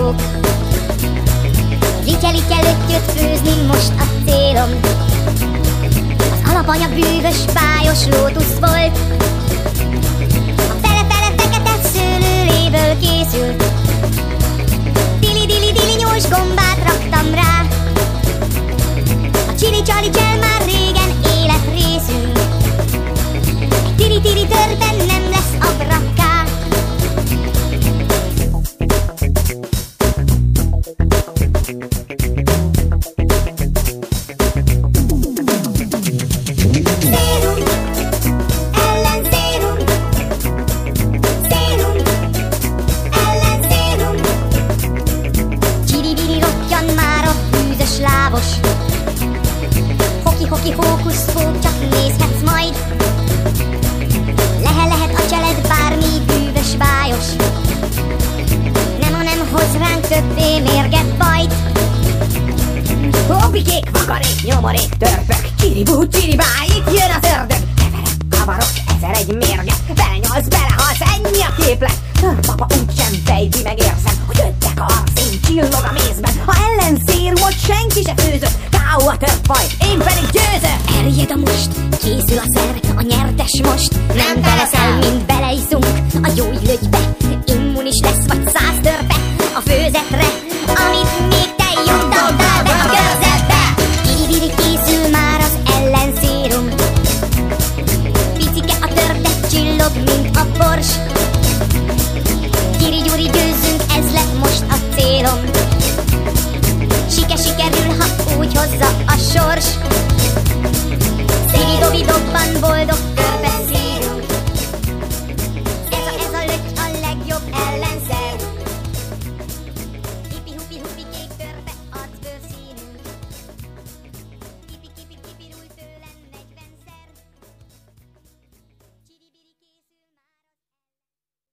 jók. Litye-litye löttyöt főzni most a célom. Az alapanyag bűvös, bájos lótusz volt. A fele-fele fekete szőlőléből készült. Dili-dili-dili nyúls gombát raktam rá. A csili-csali-csel már régen életrészünk. Egy tiri-tiri törben nem lesz abrakká. Szérum, ellen szérum. Szérum, ellen szérum. Csiri-biri rottyan már a bűzös lábos. Hoki-hoki hókusz-hók, csak nézhetsz majd. Lehet a cseled bármi bűvös, bájos. Nem hoz ránk többé mérget bajt. Hoppikék, vakarék, nyomorék, törpök, csiribú, csiribá, itt jön az ördög. Heverek, kavarok, ezer egy mérget, belenyolsz, belehalsz, ennyi a képlet. Törpapa úgysem fejti, megérzem, hogy öttek a arcén, csillog a mézben. Ha ellenszérumot senki se főzött, K.O. a törpfaj, én pedig győzök. Erjed a most, készül a szer, a nyertes most. Nem te leszel, mint beleiszunk a gyógylögybe. Immunis lesz vagy 100 törpe a főzetre, amit még te nyomtad be a körzetbe. Kiri-biri készül már az ellenszérum. Picike a törpe, csillog, mint a bors. Gyuri-gyuri győzzünk, ez lett most a célom. Sikerül, ha úgy hozza a sors. Széli-dobi dobban boldog